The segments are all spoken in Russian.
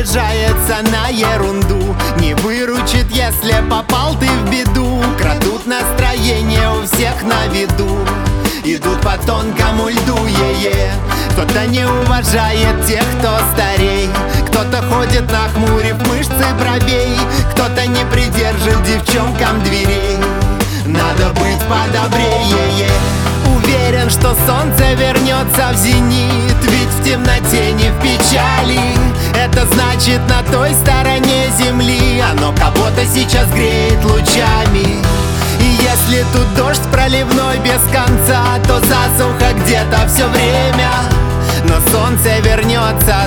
обижается на ерунду, не выручит, если попал ты в беду. Крадут настроение у всех на виду, идут по тонкому льду, Кто-то не уважает тех, кто старей, кто-то ходит нахмурив мышцы бровей, кто-то не придержит девчонкам дверей. Надо быть подобрее. Уверен, что солнце вернется в зенит, ведь в темноте не в печали. Это значит, на той стороне земли оно кого-то сейчас греет лучами. И если тут дождь проливной без конца, то засуха где-то все время. Но солнце вернется,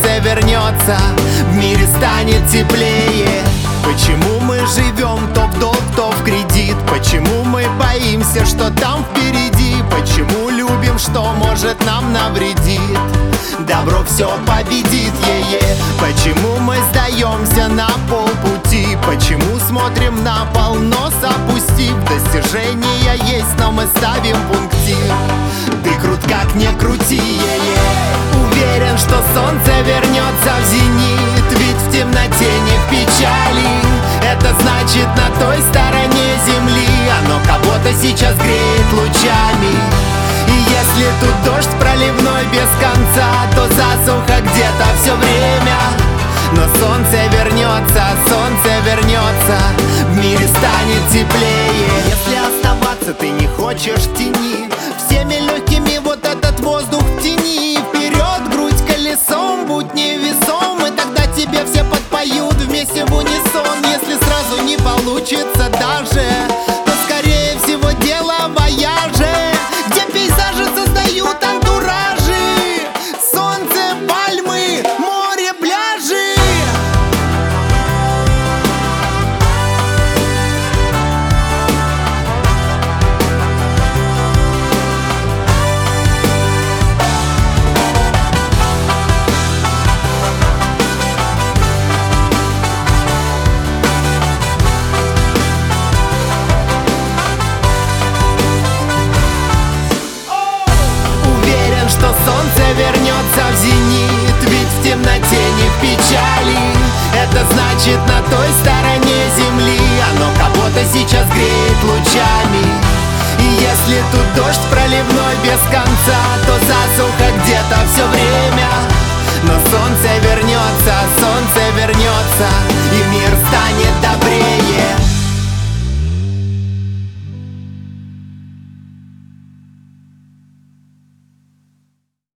в мире станет теплее. Почему мы живем то в долг, то в кредит? Почему мы боимся, что там впереди? Почему любим, что может нам навредит? Добро все победит, Почему мы сдаемся на полпути? Почему смотрим на пол, нос опустив? Достижения есть, но мы ставим пунктир. Ты крут как не крути, Уверен, что солнце вернется в зенит, ведь в темноте не в печали. Это значит, на той стороне земли оно кого-то сейчас греет лучами. И если тут дождь проливной без конца, то засуха где-то все время. Но солнце вернется, в мире станет теплее. Если оставаться ты не хочешь в тени, всеми легкими вот этот воздух втяни. Вперед, грудь колесом, будь невесом, и тогда тебе все подпоют вместе в унисон. Если сразу не получится даже, то скорее всего дело в вояже, где пейзажи создают антуражи. Солнце, пальмы, море, пляжи. Что солнце вернется в зенит, ведь в темноте не в печали. Это значит, на той стороне земли оно кого-то сейчас греет лучами. И если тут дождь проливной без конца, то засуха где-то все время. Но солнце вернется, и мир станет добрее.